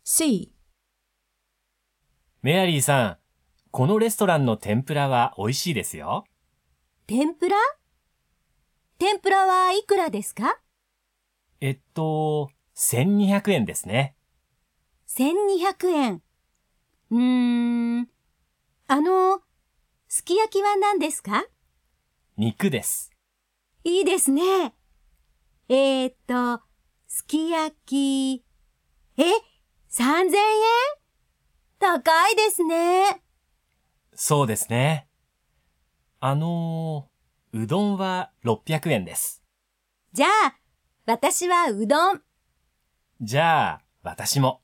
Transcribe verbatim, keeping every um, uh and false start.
C、 メアリーさん、このレストランの天ぷらは美味しいですよ。 天ぷら？天ぷらはいくらですか？ えっと、せんにひゃくえんですね。 せんにひゃくえん。うーん。あの、すき焼きは何ですか？ 肉です。 いいですね。えーっと、すき焼き、え、さんぜんえん？高いですね。 そうですね。あのー、うどんはろっぴゃくえんです。 じゃあ、私はうどん。 じゃあ、私も。